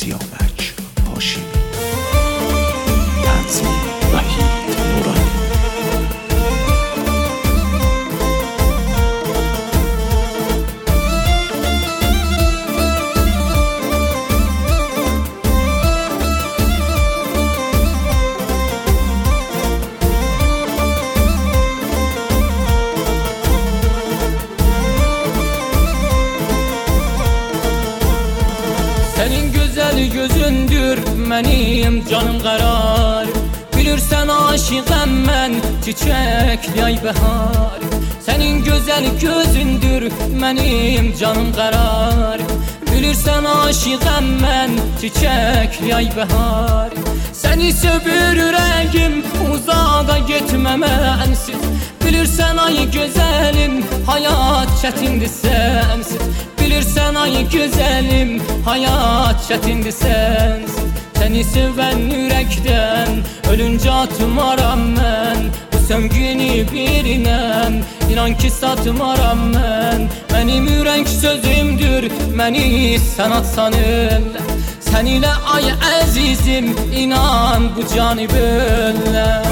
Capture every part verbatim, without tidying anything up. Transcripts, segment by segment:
سیامک هاشمی. تنظیم وحید نورانی. Senin güzel gözündür benim canım karar. Bilirsen aşıkım ben çiçek yay behar. Senin güzel gözündür benim canım karar. Bilirsen aşıkım ben çiçek yay behar. Seni sevir yüreğim uzağa gitmemensiz. Bilirsen ay güzelim hayat çetindir sensiz. Bilirsen ay güzelim hayat çetindir sensiz. Seni seven yürekten ölünce atmaram ben. Bu sevgini birinem inan ki satmaram ben. Benim yürek sözümdür beni sen atsan elle. Sen ile ay azizim inan bu canı böyle.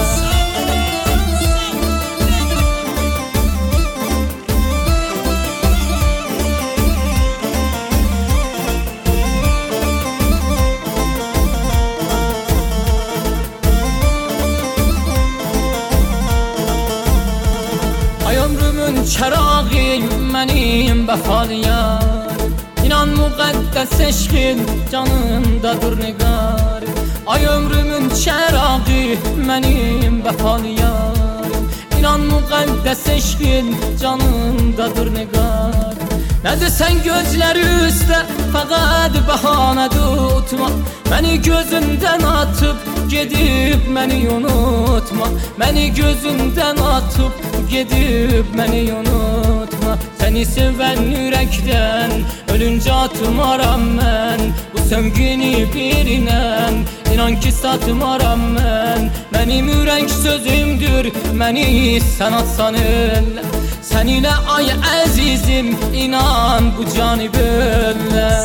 Ay ömrümün çırağı benim vefalı yar. İnan mukaddes eşkin canımdadır nigar. Ay ömrümün çırağı benim vefalı yar. İnan mukaddes eşkin canımdadır nigar. Ne desen gözleri üstte fakat bahane tutma. Beni gözünden atıp gidip beni unutma. Beni gözünden atıp gidip beni unutma. Seni seven yürekten ölünce atmaram ben. Bu sevgini birinem inan ki satmaram ben. Benim yürek sözümdür beni sen atsan elle. Sen ile ay azizim inan bu canı böyle.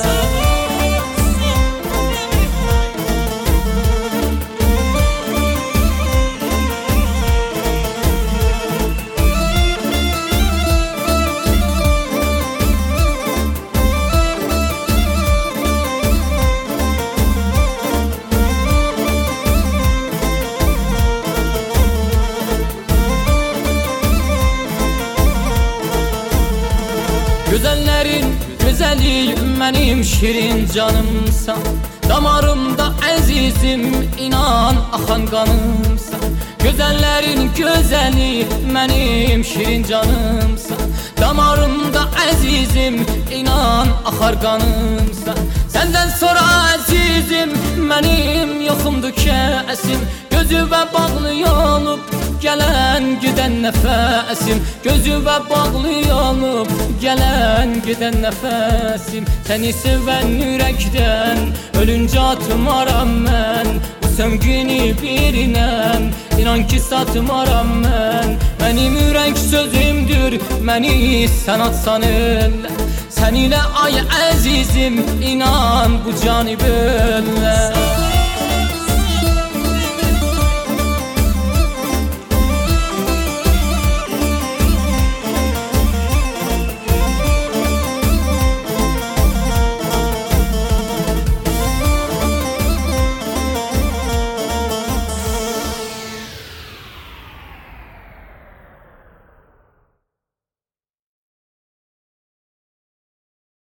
Güzellerin güzeli benim şirin canımsan. Damarımda azizim inan akan kanımsan. Güzellerin güzeli benim şirin canımsan. Damarımda azizim inan akar kanımsan. Senden sonra azizim benim yokumdu kesim. Gözü ve bağlı olup gelen giden nefesim. Gözü ve bağlı olup gelen giden nefesim. Seni seven yürekten ölünce atmaram ben. Bu sevgini birinem inan ki satmaram ben. Benim yürek sözümdür beni sen atsan elle. Sen ile ay azizim inan bu canı böyle.